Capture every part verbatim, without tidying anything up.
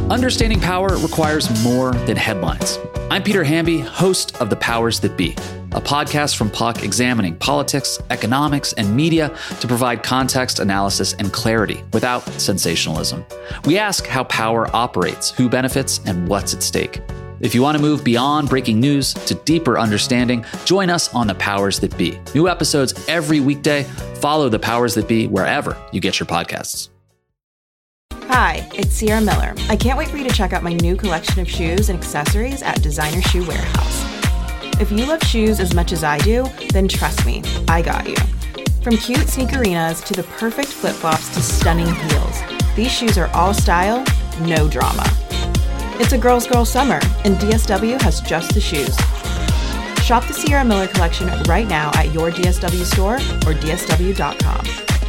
Understanding power requires more than headlines. I'm Peter Hamby, host of The Powers That Be, a podcast from Puck examining politics, economics, and media to provide context, analysis, and clarity without sensationalism. We ask how power operates, who benefits, and what's at stake. If you want to move beyond breaking news to deeper understanding, join us on The Powers That Be. New episodes every weekday. Follow The Powers That Be wherever you get your podcasts. Hi, it's Sierra Miller. I can't wait for you to check out my new collection of shoes and accessories at Designer Shoe Warehouse. If you love shoes as much as I do, then trust me, I got you. From cute sneakerinas to the perfect flip-flops to stunning heels, these shoes are all style, no drama. It's a girl's girl summer, and D S W has just the shoes. Shop the Sierra Miller collection right now at your D S W store or D S W dot com.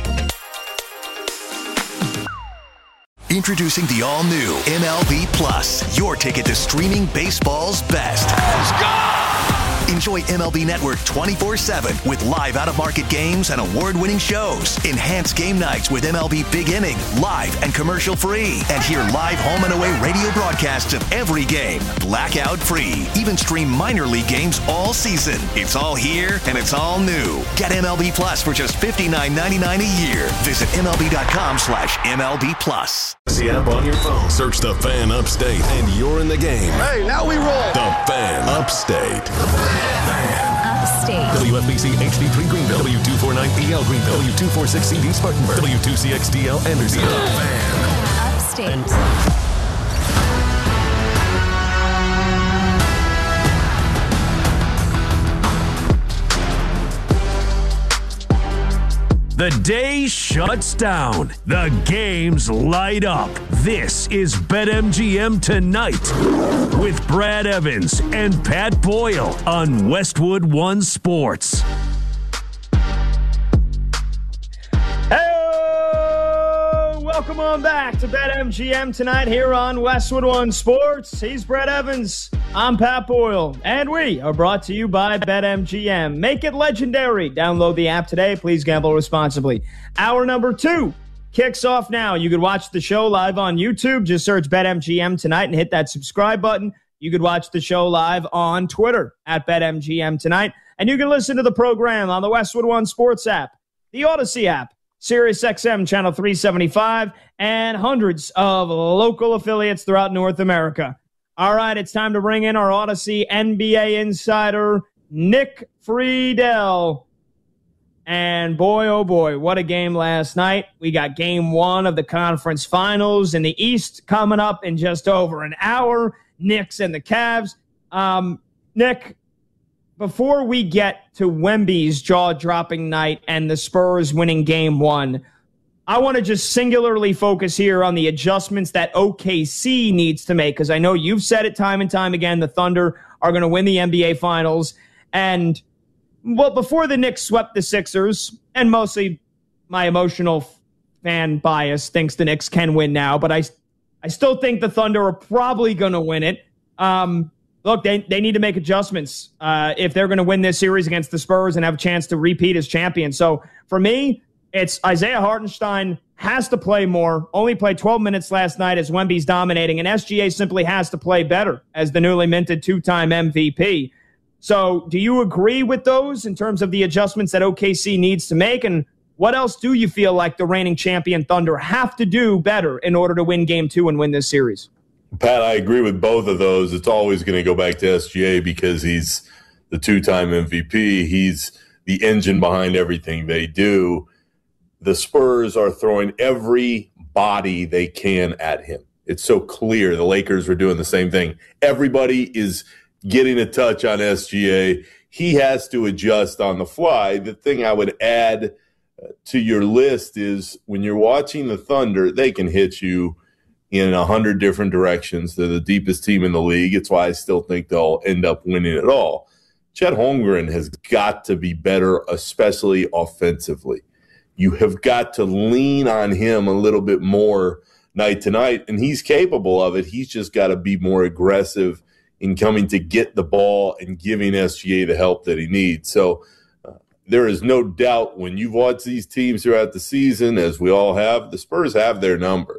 Introducing the all-new M L B Plus, your ticket to streaming baseball's best. Let's go! Enjoy M L B Network twenty-four seven with live out-of-market games and award-winning shows. Enhance game nights with M L B Big Inning, live and commercial-free. And hear live home and away radio broadcasts of every game, blackout-free. Even stream minor league games all season. It's all here and it's all new. Get M L B Plus for just fifty-nine ninety-nine a year. Visit M L B dot com slash M L B Plus. The app on your phone. Search The Fan Upstate, and you're in the game. Hey, now we roll. The Fan Upstate. Fan Upstate. W F B C H D three Greenville. W two forty-nine P L Greenville. W two forty-six C D Spartanburg. W two C X D L Anderson. The Fan Upstate. The day shuts down. The games light up. This is BetMGM Tonight with Brad Evans and Pat Boyle on Westwood One Sports. Hey, welcome on back to BetMGM Tonight here on Westwood One Sports. He's Brad Evans. I'm Pat Boyle, and we are brought to you by BetMGM. Make it legendary. Download the app today. Please gamble responsibly. Hour number two kicks off now. You could watch the show live on YouTube. Just search BetMGM Tonight and hit that subscribe button. You could watch the show live on Twitter at BetMGM Tonight. And you can listen to the program on the Westwood One Sports app, the Odyssey app, SiriusXM Channel three seventy-five, and hundreds of local affiliates throughout North America. All right, it's time to bring in our Odyssey N B A insider, Nick Friedell. And boy, oh boy, what a game last night. We got game one of the conference finals in the East coming up in just over an hour. Knicks and the Cavs. Um, Nick, before we get to Wemby's jaw-dropping night and the Spurs winning game one, I want to just singularly focus here on the adjustments that O K C needs to make, because I know you've said it time and time again, the Thunder are going to win the N B A Finals. And, well, before the Knicks swept the Sixers, and mostly my emotional fan bias thinks the Knicks can win now, but I, I still think the Thunder are probably going to win it. Um, look, they, they need to make adjustments uh, if they're going to win this series against the Spurs and have a chance to repeat as champions. So, for me, it's Isaiah Hartenstein has to play more, only played twelve minutes last night as Wemby's dominating, and S G A simply has to play better as the newly minted two-time M V P. So do you agree with those in terms of the adjustments that O K C needs to make? And what else do you feel like the reigning champion Thunder have to do better in order to win game two and win this series? Pat, I agree with both of those. It's always going to go back to S G A because he's the two-time M V P. He's the engine behind everything they do. The Spurs are throwing every body they can at him. It's so clear. The Lakers were doing the same thing. Everybody is getting a touch on S G A. He has to adjust on the fly. The thing I would add to your list is when you're watching the Thunder, they can hit you in a hundred different directions. They're the deepest team in the league. It's why I still think they'll end up winning it all. Chet Holmgren has got to be better, especially offensively. You have got to lean on him a little bit more night to night, and he's capable of it. He's just got to be more aggressive in coming to get the ball and giving S G A the help that he needs. So uh, there is no doubt when you've watched these teams throughout the season, as we all have, the Spurs have their number.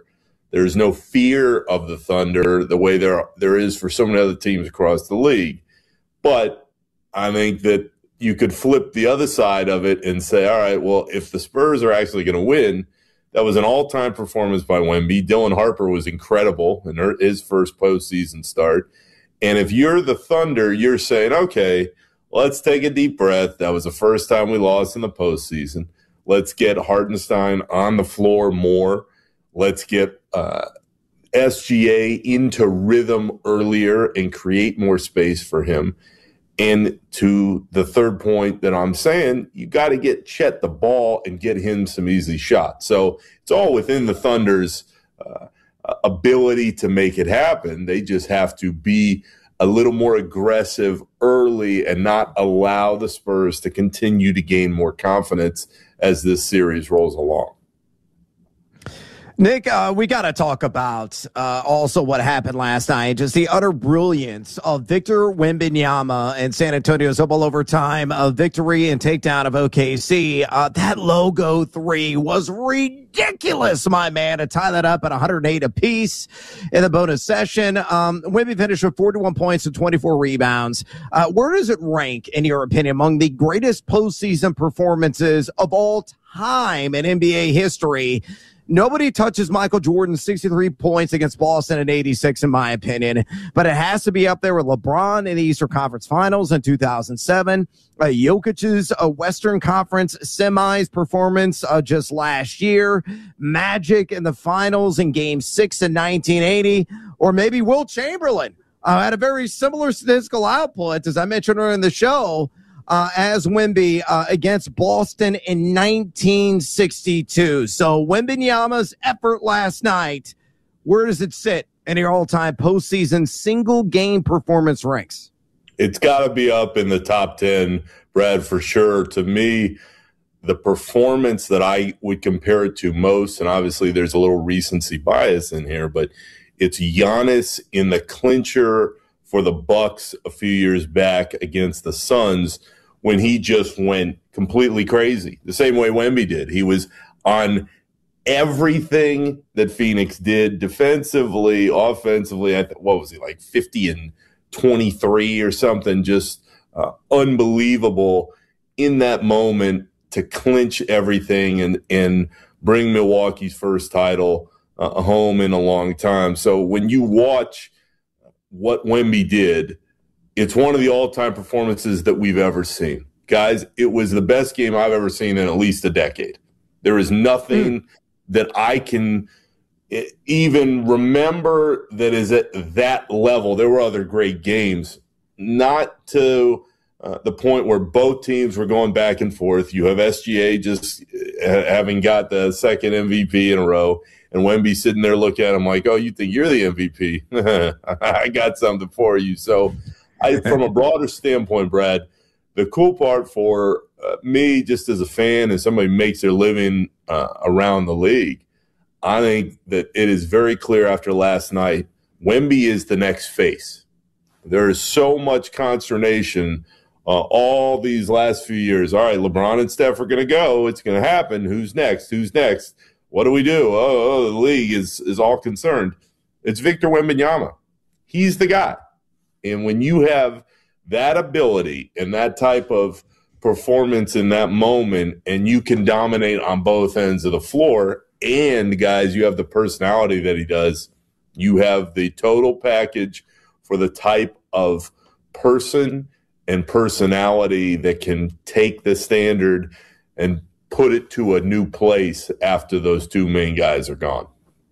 There's no fear of the Thunder the way there there is for so many other teams across the league. But I think that you could flip the other side of it and say, all right, well, if the Spurs are actually going to win, that was an all-time performance by Wemby. Dylan Harper was incredible in her, his first postseason start. And if you're the Thunder, you're saying, okay, let's take a deep breath. That was the first time we lost in the postseason. Let's get Hartenstein on the floor more. Let's get uh, S G A into rhythm earlier and create more space for him. And to the third point that I'm saying, you got to get Chet the ball and get him some easy shots. So it's all within the Thunder's uh, ability to make it happen. They just have to be a little more aggressive early and not allow the Spurs to continue to gain more confidence as this series rolls along. Nick, uh, we got to talk about uh, also what happened last night, just the utter brilliance of Victor Wembanyama and San Antonio's double overtime uh, victory and takedown of O K C. Uh, that logo three was ridiculous, my man, to tie that up at one hundred eight apiece in the bonus session. Um, Wemby finished with forty-one points and twenty-four rebounds. Uh, where does it rank, in your opinion, among the greatest postseason performances of all time in N B A history? Nobody touches Michael Jordan's sixty-three points against Boston in eighty-six, in my opinion, but it has to be up there with LeBron in the Eastern Conference Finals in two thousand seven, uh, Jokic's uh, Western Conference semis performance uh, just last year, Magic in the finals in Game six in nineteen eighty, or maybe Wilt Chamberlain uh, had a very similar statistical output, as I mentioned earlier in the show, Uh, as Wemby uh, against Boston in nineteen sixty-two. So Wembanyama's effort last night, where does it sit in your all-time postseason single-game performance ranks? It's got to be up in the top ten, Brad, for sure. To me, the performance that I would compare it to most, and obviously there's a little recency bias in here, but it's Giannis in the clincher for the Bucks a few years back against the Suns, when he just went completely crazy, the same way Wemby did. He was on everything that Phoenix did defensively, offensively. I th- what was he, like fifty and twenty-three or something? Just uh, unbelievable in that moment to clinch everything and, and bring Milwaukee's first title uh, home in a long time. So when you watch what Wemby did, it's one of the all-time performances that we've ever seen. Guys, it was the best game I've ever seen in at least a decade. There is nothing mm. that I can even remember that is at that level. There were other great games, not to uh, the point where both teams were going back and forth. You have S G A just uh, having got the second M V P in a row, and Wemby sitting there looking at him like, oh, you think you're the M V P? I got something for you. So I, from a broader standpoint, Brad, the cool part for uh, me, just as a fan and somebody who makes their living uh, around the league, I think that it is very clear after last night, Wemby is the next face. There is so much consternation uh, all these last few years. All right, LeBron and Steph are going to go. It's going to happen. Who's next? Who's next? What do we do? Oh, oh, the league is, is all concerned. It's Victor Wembanyama. He's the guy. And when you have that ability and that type of performance in that moment, and you can dominate on both ends of the floor, and guys, you have the personality that he does, you have the total package for the type of person and personality that can take the standard and put it to a new place after those two main guys are gone.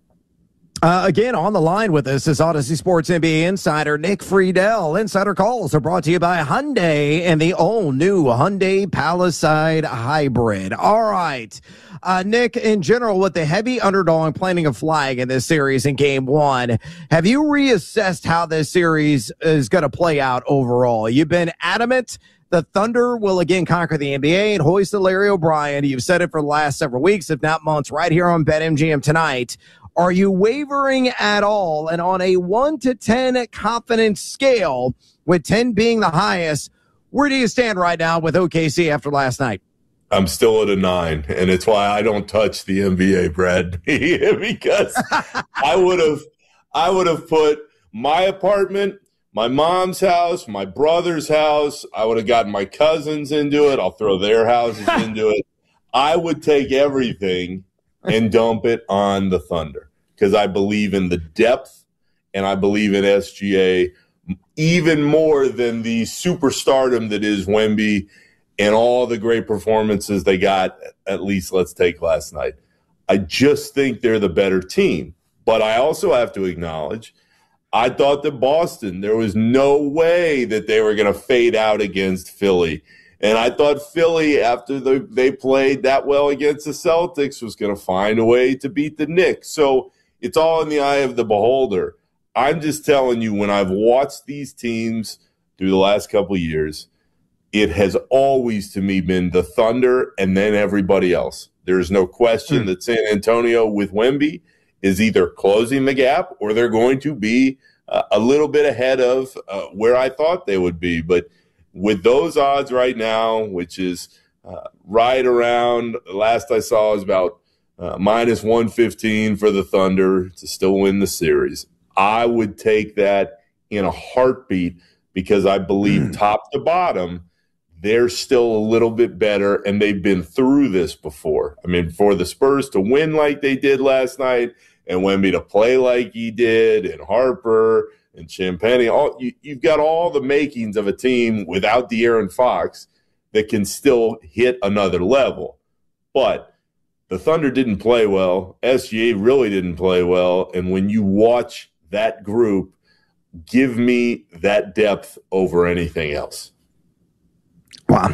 Uh, again, on the line with us is Odyssey Sports N B A insider Nick Friedel. Insider calls are brought to you by Hyundai and the all-new Hyundai Palisade Hybrid. All right. Uh, Nick, in general, with the heavy underdog planting a flag in this series in game one, have you reassessed how this series is going to play out overall? You've been adamant the Thunder will again conquer the N B A and hoist the Larry O'Brien. You've said it for the last several weeks, if not months, right here on BetMGM tonight. Are you wavering at all? And on a one to ten confidence scale, with ten being the highest, where do you stand right now with O K C after last night? I'm still at a nine, and it's why I don't touch the N B A, Brad, because I would have, I would have put my apartment, my mom's house, my brother's house. I would have gotten my cousins into it. I'll throw their houses into it. I would take everything and dump it on the Thunder because I believe in the depth, and I believe in S G A even more than the superstardom that is Wemby. And all the great performances they got, at least let's take last night. I just think they're the better team. But I also have to acknowledge, I thought that Boston, there was no way that they were going to fade out against Philly. And I thought Philly, after the, they played that well against the Celtics, was going to find a way to beat the Knicks. So it's all in the eye of the beholder. I'm just telling you, when I've watched these teams through the last couple of years, it has always, to me, been the Thunder and then everybody else. There's no question mm. that San Antonio with Wemby is either closing the gap or they're going to be uh, a little bit ahead of uh, where I thought they would be. But with those odds right now, which is uh, right around, last I saw is about uh, minus one fifteen for the Thunder to still win the series, I would take that in a heartbeat because I believe mm. top to bottom, they're still a little bit better, and they've been through this before. I mean, for the Spurs to win like they did last night and Wemby to play like he did and Harper and Champagnie, all, you, you've got all the makings of a team without De'Aaron Fox that can still hit another level. But the Thunder didn't play well. S G A really didn't play well. And when you watch that group, give me that depth over anything else. Wow.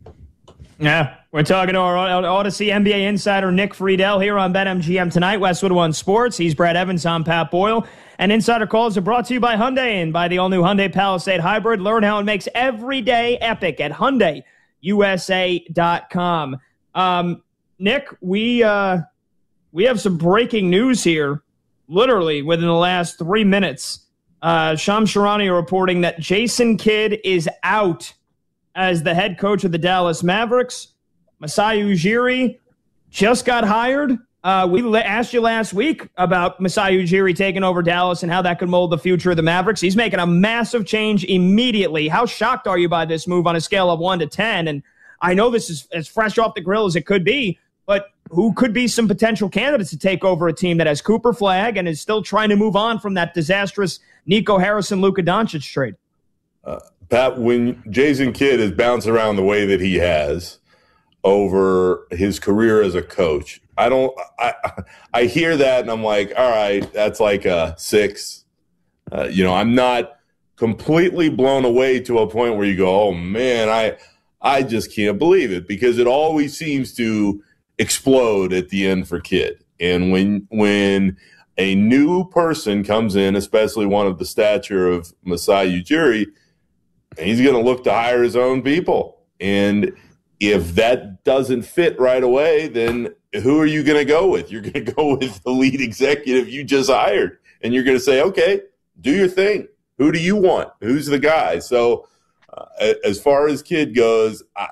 Yeah, we're talking to our Odyssey N B A insider Nick Friedel here on BetMGM tonight. Westwood One Sports. He's Brad Evans. I'm Pat Boyle. And Insider Calls are brought to you by Hyundai and by the all-new Hyundai Palisade Hybrid. Learn how it makes every day epic at Hyundai U S A dot com. Um, Nick, we uh, we have some breaking news here, literally within the last three minutes. Uh, Shams Charania reporting that Jason Kidd is out as the head coach of the Dallas Mavericks. Masai Ujiri just got hired. Uh, we asked you last week about Masai Ujiri taking over Dallas and how that could mold the future of the Mavericks. He's making a massive change immediately. How shocked are you by this move on a scale of one to ten? And I know this is as fresh off the grill as it could be, but who could be some potential candidates to take over a team that has Cooper Flagg and is still trying to move on from that disastrous Nico Harrison-Luka Doncic trade? Uh, Pat, when Jason Kidd has bounced around the way that he has over his career as a coach, I don't. I I hear that and I'm like, all right, that's like a six. Uh, you know, I'm not completely blown away to a point where you go, oh man, I I just can't believe it, because it always seems to explode at the end for Kidd. And when when a new person comes in, especially one of the stature of Masai Ujiri, he's going to look to hire his own people. And if that doesn't fit right away, then who are you going to go with? You're going to go with the lead executive you just hired. And you're going to say, okay, do your thing. Who do you want? Who's the guy? So uh, as far as Kidd goes, I,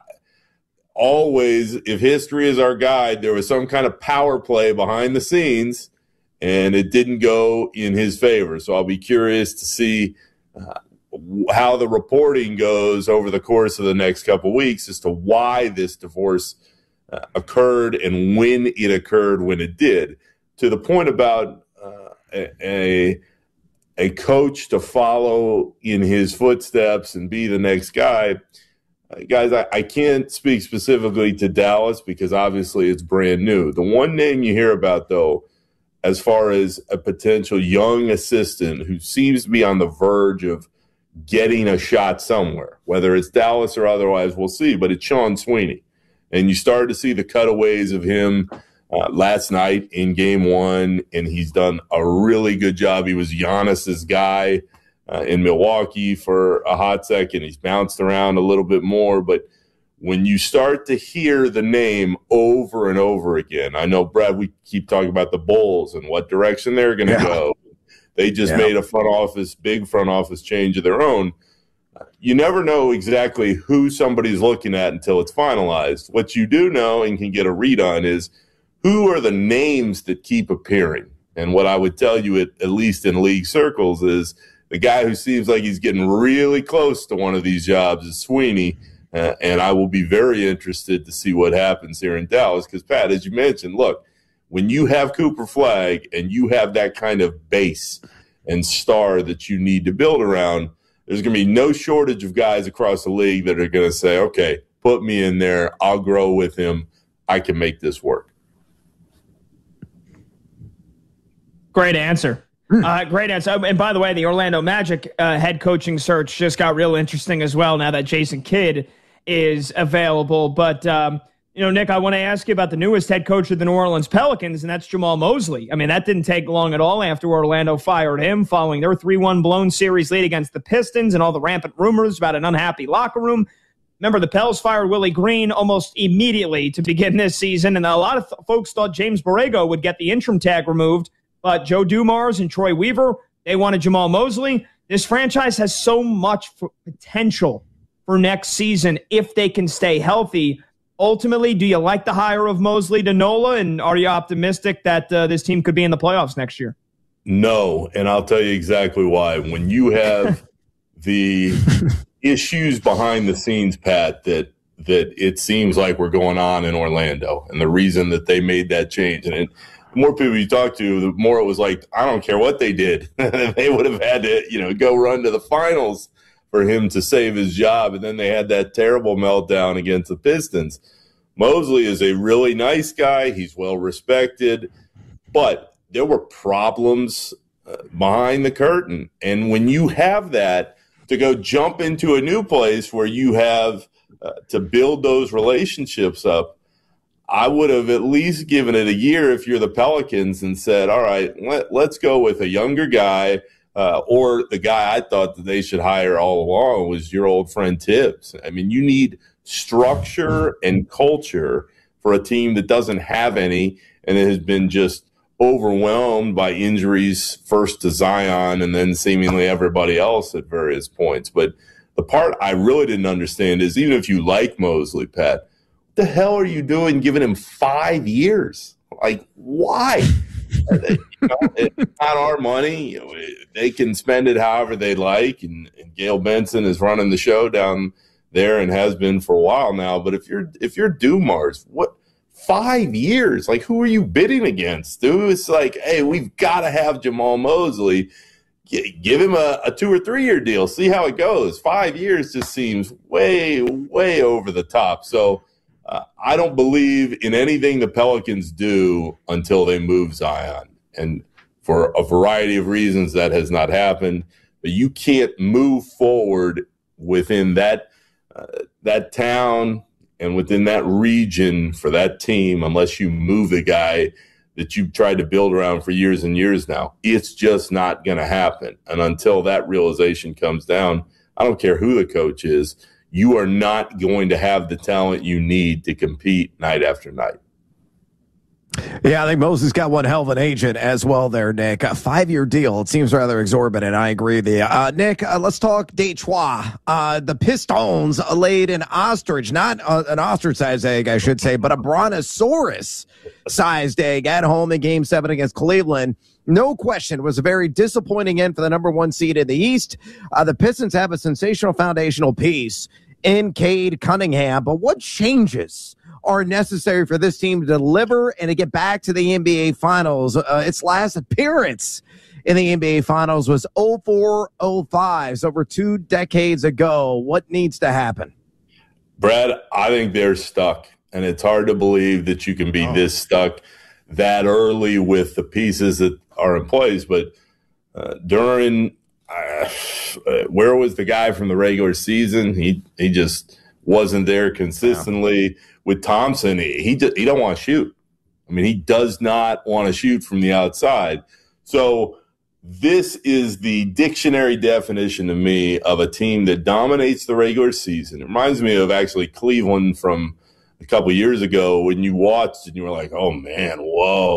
always, if history is our guide, there was some kind of power play behind the scenes, and it didn't go in his favor. So I'll be curious to see uh, how the reporting goes over the course of the next couple of weeks as to why this divorce uh, occurred and when it occurred when it did. To the point about uh, a, a coach to follow in his footsteps and be the next guy, uh, guys, I, I can't speak specifically to Dallas because obviously it's brand new. The one name you hear about, though, as far as a potential young assistant who seems to be on the verge of getting a shot somewhere, whether it's Dallas or otherwise, we'll see, but it's Sean Sweeney. And you started to see the cutaways of him uh, last night in game one, and he's done a really good job. He was Giannis's guy uh, in Milwaukee for a hot second. He's bounced around a little bit more, but when you start to hear the name over and over again, I know, Brad, we keep talking about the Bulls and what direction they're going to yeah. go. They just yeah. made a front office, big front office change of their own. you never know exactly who somebody's looking at until it's finalized. What you do know and can get a read on is who are the names that keep appearing. And what I would tell you, at, at least in league circles, is the guy who seems like he's getting really close to one of these jobs is Sweeney. Uh, and I will be very interested to see what happens here in Dallas because, Pat, as you mentioned, look, when you have Cooper Flagg and you have that kind of base and star that you need to build around, there's going to be no shortage of guys across the league that are going to say, okay, put me in there. I'll grow with him. I can make this work. Great answer. Uh, great answer. And by the way, the Orlando Magic uh, head coaching search just got real interesting as well now that Jason Kidd is available. But, um, you know, Nick, I want to ask you about the newest head coach of the New Orleans Pelicans, and that's Jamal Mosley. I mean, that didn't take long at all after Orlando fired him following their three one blown series lead against the Pistons and all the rampant rumors about an unhappy locker room. Remember, the Pels fired Willie Green almost immediately to begin this season, and a lot of th- folks thought James Borrego would get the interim tag removed. But Joe Dumars and Troy Weaver, they wanted Jamal Mosley. This franchise has so much for potential for next season if they can stay healthy. Ultimately, do you like the hire of Mosley to Nola, and are you optimistic that uh, this team could be in the playoffs next year? No, and I'll tell you exactly why. When you have the issues behind the scenes, Pat, that that it seems like we're going on in Orlando, and the reason that they made that change, and it, the more people you talk to, the more it was like, I don't care what they did. They would have had to, you know, go run to the finals for him to save his job. And then they had that terrible meltdown against the Pistons. Mosley is a really nice guy. He's well respected. But there were problems uh, behind the curtain. And when you have that, to go jump into a new place where you have uh, to build those relationships up, I would have at least given it a year if you're the Pelicans and said, all right, let, let's go with a younger guy, uh, or the guy I thought that they should hire all along was your old friend Tibbs. I mean, you need structure and culture for a team that doesn't have any, and it has been just overwhelmed by injuries, first to Zion and then seemingly everybody else at various points. But the part I really didn't understand is, even if you like Mosley, Pat, the hell are you doing giving him five years? Like, why? You know, it's not our money. You know, they can spend it however they like, and, and Gail Benson is running the show down there and has been for a while now. But if you're if you're Dumars, what five years? Like, who are you bidding against, dude? It's like, hey, we've got to have Jamal Mosley. G- give him a, a two or three year deal. See how it goes. Five years just seems way, way over the top. So. Uh, I don't believe in anything the Pelicans do until they move Zion. And for a variety of reasons, that has not happened. But you can't move forward within that uh, that town and within that region for that team unless you move the guy that you've tried to build around for years and years now. It's just not going to happen. And until that realization comes down, I don't care who the coach is, you are not going to have the talent you need to compete night after night. Yeah, I think Mosley's got one hell of an agent as well there, Nick. A five-year deal. It seems rather exorbitant. I agree with you. Uh, Nick, uh, let's talk Detroit. Uh, the Pistons laid an ostrich, not uh, an ostrich-sized egg, I should say, but a brontosaurus-sized egg at home in Game seven against Cleveland. No question, was a very disappointing end for the number one seed in the East. Uh, the Pistons have a sensational foundational piece in Cade Cunningham, but what changes are necessary for this team to deliver and to get back to the N B A Finals? Uh, its last appearance in the N B A Finals was oh four oh five, so over two decades ago. What needs to happen? Brad, I think they're stuck, and it's hard to believe that you can be oh. this stuck that early with the pieces that are in place. But uh, during uh, where was the guy from the regular season? He he just wasn't there consistently. Yeah. With Thompson, he he, just, he don't want to shoot. I mean, he does not want to shoot from the outside. So this is the dictionary definition to me of a team that dominates the regular season. It reminds me of actually Cleveland from a couple of years ago when you watched and you were like, oh, man, whoa.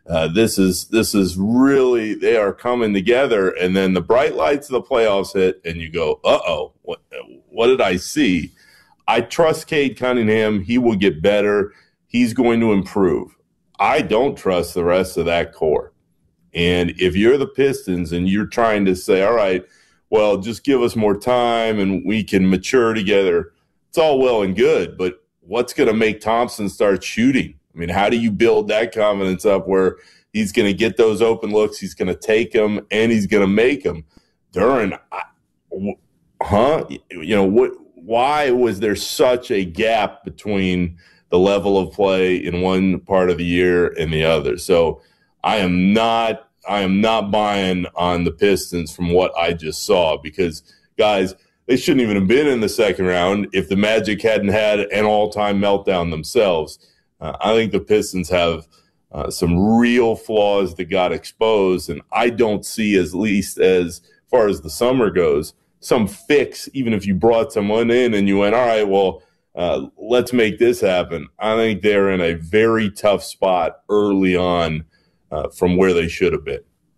Uh, this is this is really, they are coming together. And then the bright lights of the playoffs hit, and you go, uh-oh, what, what did I see? I trust Cade Cunningham. He will get better. He's going to improve. I don't trust the rest of that core. And if you're the Pistons and you're trying to say, all right, well, just give us more time and we can mature together, it's all well and good, but what's going to make Thompson start shooting? I mean, how do you build that confidence up where he's going to get those open looks, he's going to take them, and he's going to make them? Duren, huh? You know, what? Why was there such a gap between the level of play in one part of the year and the other? So I am not I am not buying on the Pistons from what I just saw, because, guys, they shouldn't even have been in the second round if the Magic hadn't had an all-time meltdown themselves. Uh, I think the Pistons have uh, some real flaws that got exposed, and I don't see, as least as far as the summer goes, some fix, even if you brought someone in and you went, all right, well, uh, let's make this happen. I think they're in a very tough spot early on uh, from where they should have been.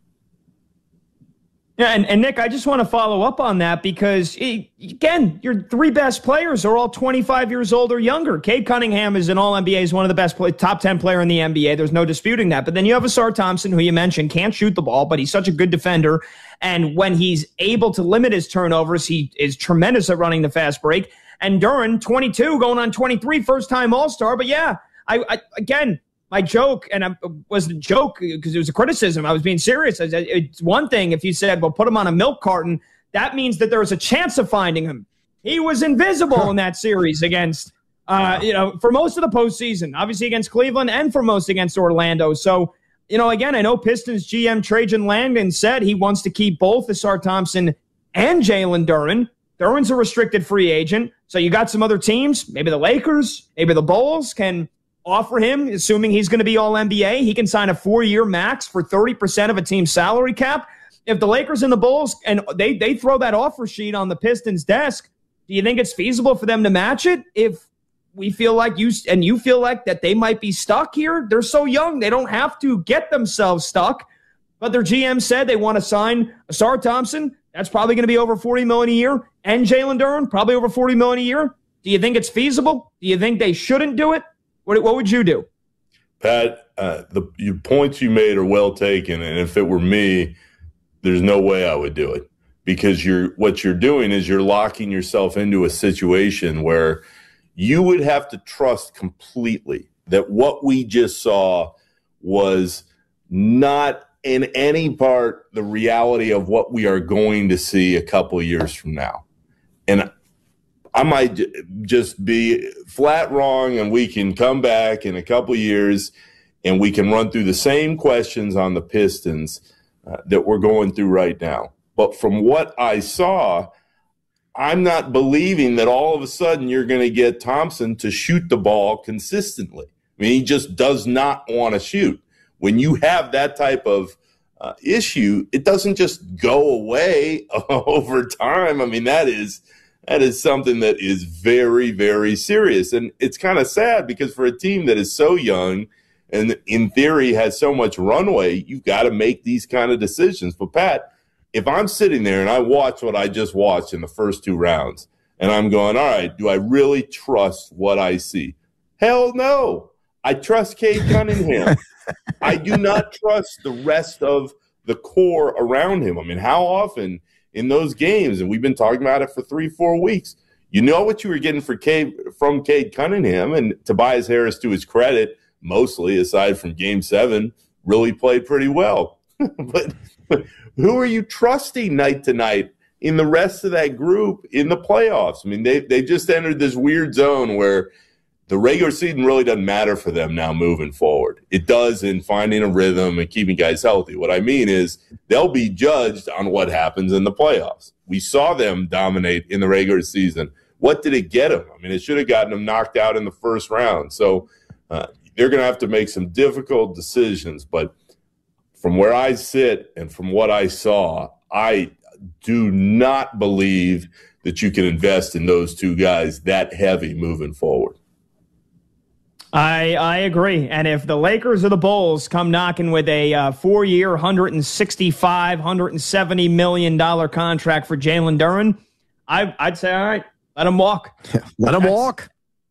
Yeah, and, and Nick, I just want to follow up on that because, again, your three best players are all twenty-five years old or younger. Cade Cunningham is an all N B A, is one of the best, play, top ten player in the N B A. There's no disputing that. But then you have Ausar Thompson, who you mentioned, can't shoot the ball, but he's such a good defender. And when he's able to limit his turnovers, he is tremendous at running the fast break. And Duren, twenty-two, going on twenty-three, first-time All-Star. But, yeah, I, I again – my joke, and it wasn't a joke because it was a criticism. I was being serious. It's one thing if you said, well, put him on a milk carton. That means that there was a chance of finding him. He was invisible in that series against, uh, you know, for most of the postseason, obviously against Cleveland and for most against Orlando. So, you know, again, I know Pistons G M Trajan Langdon said he wants to keep both Ausar Thompson and Jalen Duren. Duren's a restricted free agent. So you got some other teams, maybe the Lakers, maybe the Bulls can offer him, assuming he's going to be all N B A. He can sign a four-year max for thirty percent of a team's salary cap. If the Lakers and the Bulls, and they, they throw that offer sheet on the Pistons' desk, do you think it's feasible for them to match it? If we feel like you, and you feel like that they might be stuck here, they're so young, they don't have to get themselves stuck. But their G M said they want to sign Ausar Thompson. That's probably going to be over forty million dollars a year. And Jalen Duren, probably over forty million dollars a year. Do you think it's feasible? Do you think they shouldn't do it? What, what would you do? Pat, uh, the your points you made are well taken, and if it were me, there's no way I would do it, because you're what you're doing is you're locking yourself into a situation where you would have to trust completely that what we just saw was not in any part the reality of what we are going to see a couple of years from now. And I might just be flat wrong, and we can come back in a couple of years and we can run through the same questions on the Pistons uh, that we're going through right now. But from what I saw, I'm not believing that all of a sudden you're going to get Thompson to shoot the ball consistently. I mean, he just does not want to shoot. When you have that type of uh, issue, it doesn't just go away over time. I mean, that is – That is something that is very, very serious. And it's kind of sad because for a team that is so young and in theory has so much runway, you've got to make these kind of decisions. But, Pat, if I'm sitting there and I watch what I just watched in the first two rounds and I'm going, all right, do I really trust what I see? Hell no. I trust Cade Cunningham. I do not trust the rest of the core around him. I mean, how often – in those games, and we've been talking about it for three, four weeks, you know what you were getting for Cade, from Cade Cunningham, and Tobias Harris, to his credit, mostly aside from Game Seven, really played pretty well. but, but who are you trusting night to night in the rest of that group in the playoffs? I mean, they they just entered this weird zone where the regular season really doesn't matter for them now moving forward. It does in finding a rhythm and keeping guys healthy. What I mean is they'll be judged on what happens in the playoffs. We saw them dominate in the regular season. What did it get them? I mean, it should have gotten them knocked out in the first round. So uh, they're going to have to make some difficult decisions. But from where I sit and from what I saw, I do not believe that you can invest in those two guys that heavy moving forward. I I agree. And if the Lakers or the Bulls come knocking with a uh, four-year, one hundred sixty-five, one hundred seventy million dollars contract for Jalen Duren, I, I'd say, all right, let him walk. Let him walk.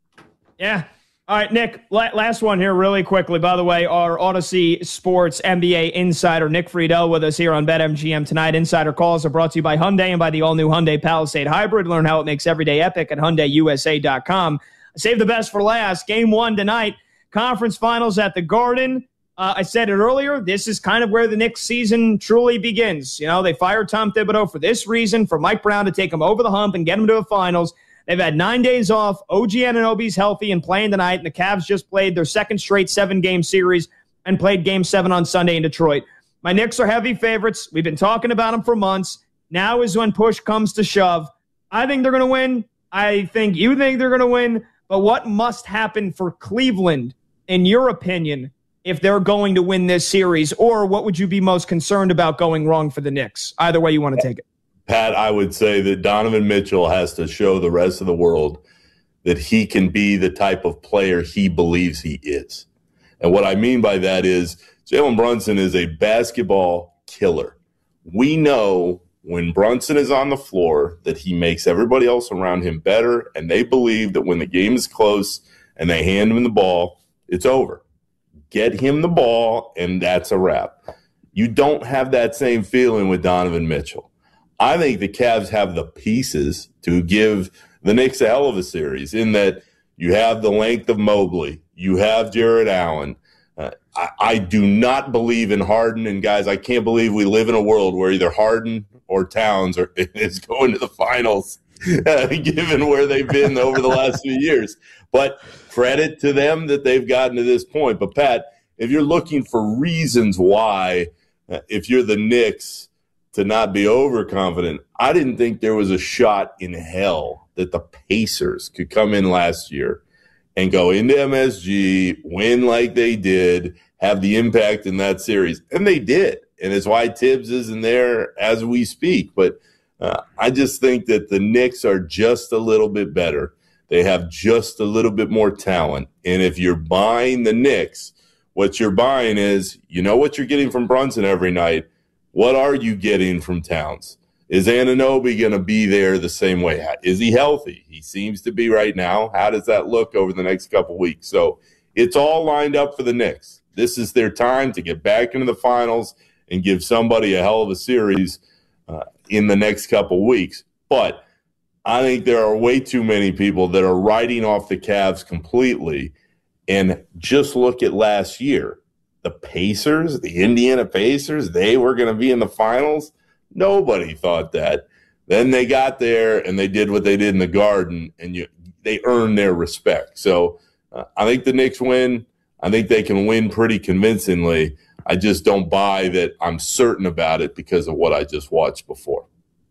Yeah. All right, Nick, last one here really quickly. By the way, our Odyssey Sports N B A insider, Nick Friedel, with us here on BetMGM tonight. Insider calls are brought to you by Hyundai and by the all-new Hyundai Palisade Hybrid. Learn how it makes every day epic at Hyundai U S A dot com. Save the best for last. Game one tonight, conference finals at the Garden. Uh, I said it earlier, this is kind of where the Knicks season truly begins. You know, they fired Tom Thibodeau for this reason, for Mike Brown to take them over the hump and get them to the finals. They've had nine days off. O G Anunoby's healthy and playing tonight, and the Cavs just played their second straight seven-game series and played Game seven on Sunday in Detroit. My Knicks are heavy favorites. We've been talking about them for months. Now is when push comes to shove. I think they're going to win. I think you think they're going to win. But what must happen for Cleveland, in your opinion, if they're going to win this series? Or what would you be most concerned about going wrong for the Knicks? Either way you want to take it. Pat, I would say that Donovan Mitchell has to show the rest of the world that he can be the type of player he believes he is. And what I mean by that is Jalen Brunson is a basketball killer. We know when Brunson is on the floor that he makes everybody else around him better, and they believe that when the game is close and they hand him the ball, it's over. Get him the ball, and that's a wrap. You don't have that same feeling with Donovan Mitchell. I think the Cavs have the pieces to give the Knicks a hell of a series in that you have the length of Mobley. You have Jared Allen. Uh, I, I do not believe in Harden. And, guys, I can't believe we live in a world where either Harden or Towns are, is going to the finals, uh, given where they've been over the last few years. But credit to them that they've gotten to this point. But, Pat, if you're looking for reasons why, uh, if you're the Knicks, to not be overconfident, I didn't think there was a shot in hell that the Pacers could come in last year and go into M S G, win like they did, have the impact in that series. And they did. And it's why Tibbs isn't there as we speak. But uh, I just think that the Knicks are just a little bit better. They have just a little bit more talent. And if you're buying the Knicks, what you're buying is, you know what you're getting from Brunson every night. What are you getting from Towns? Is Anunoby going to be there the same way? Is he healthy? He seems to be right now. How does that look over the next couple weeks? So it's all lined up for the Knicks. This is their time to get back into the finals and give somebody a hell of a series uh, in the next couple weeks. But I think there are way too many people that are writing off the Cavs completely. And just look at last year. The Pacers, the Indiana Pacers, they were going to be in the finals. Nobody thought that. Then they got there and they did what they did in the Garden, and you, they earned their respect. So uh, I think the Knicks win. I think they can win pretty convincingly. I just don't buy that I'm certain about it because of what I just watched before.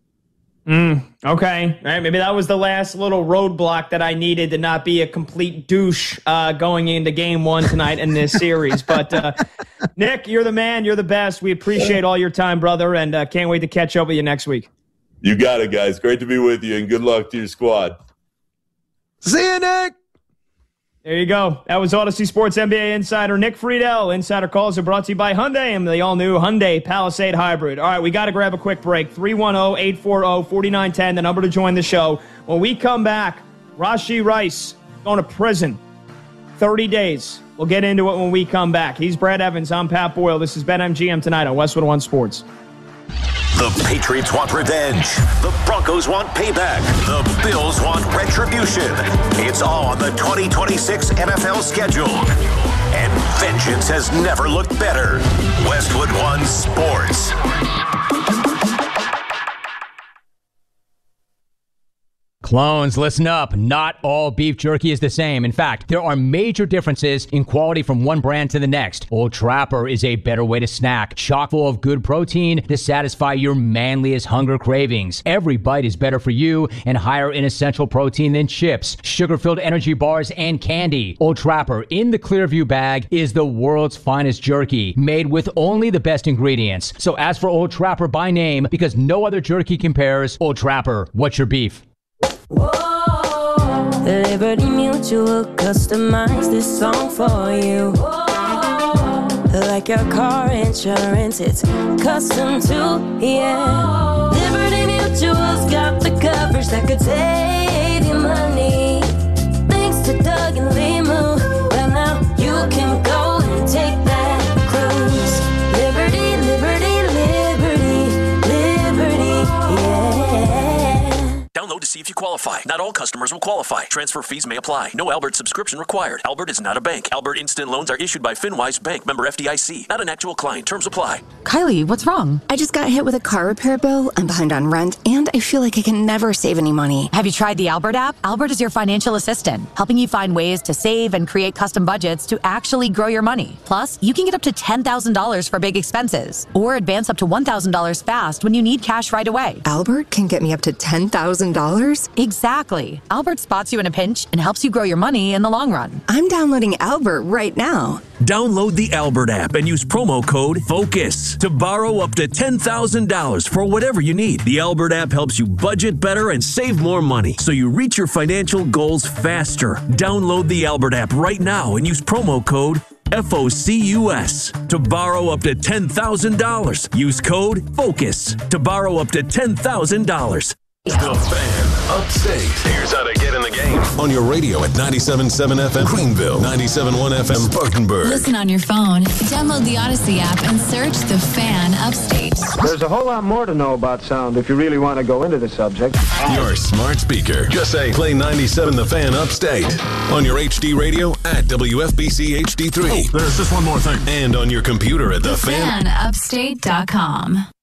Mm, okay. All right. Maybe that was the last little roadblock that I needed to not be a complete douche uh, going into game one tonight in this series. But, uh, Nick, you're the man. You're the best. We appreciate all your time, brother, and uh, can't wait to catch up with you next week. You got it, guys. Great to be with you, and good luck to your squad. See you, Nick. There you go. That was Odyssey Sports N B A insider Nick Friedel. Insider calls are brought to you by Hyundai and the all-new Hyundai Palisade Hybrid. All right, we got to grab a quick break. three one zero, eight four zero, four nine one zero, the number to join the show. When we come back, Rashee Rice going to prison. thirty days. We'll get into it when we come back. He's Brad Evans. I'm Pat Boyle. This is BetMGM tonight on Westwood One Sports. The Patriots want revenge. The Broncos want payback. The Bills want retribution. It's all on the twenty twenty-six N F L schedule. And vengeance has never looked better. Westwood One Sports. Clones, listen up. Not all beef jerky is the same. In fact, there are major differences in quality from one brand to the next. Old Trapper is a better way to snack, chock full of good protein to satisfy your manliest hunger cravings. Every bite is better for you and higher in essential protein than chips, sugar-filled energy bars, and candy. Old Trapper in the Clearview bag is the world's finest jerky, made with only the best ingredients. So ask for Old Trapper by name because no other jerky compares. Old Trapper, what's your beef? Whoa. Liberty Mutual customized this song for you. Like your car insurance, it's custom too, yeah. Liberty Mutual's got the coverage that could save you money. Thanks to Doug and Limu, well now you can go and take that cruise. Liberty, liberty, liberty, liberty, yeah. Download to see if you qualify. Not all customers will qualify. Transfer fees may apply. No Albert subscription required. Albert is not a bank. Albert Instant Loans are issued by FinWise Bank, member F D I C. Not an actual client. Terms apply. Kylie, what's wrong? I just got hit with a car repair bill. I'm behind on rent, and I feel like I can never save any money. Have you tried the Albert app? Albert is your financial assistant, helping you find ways to save and create custom budgets to actually grow your money. Plus, you can get up to ten thousand dollars for big expenses, or advance up to one thousand dollars fast when you need cash right away. Albert can get me up to ten thousand dollars? Exactly. Albert spots you in a pinch and helps you grow your money in the long run. I'm downloading Albert right now. Download the Albert app and use promo code FOCUS to borrow up to ten thousand dollars for whatever you need. The Albert app helps you budget better and save more money so you reach your financial goals faster. Download the Albert app right now and use promo code FOCUS to borrow up to ten thousand dollars. Use code FOCUS to borrow up to ten thousand dollars. The Fan Upstate. Here's how to get in the game. On your radio at ninety-seven point seven F M Greenville, ninety-seven point one F M Spartanburg. Listen on your phone, download the Odyssey app, and search The Fan Upstate. There's a whole lot more to know about sound if you really want to go into the subject. Your smart speaker. Just say, play ninety-seven The Fan Upstate. On your H D radio at W F B C H D three. Oh, there's just one more thing. And on your computer at the the fan upstate dot com.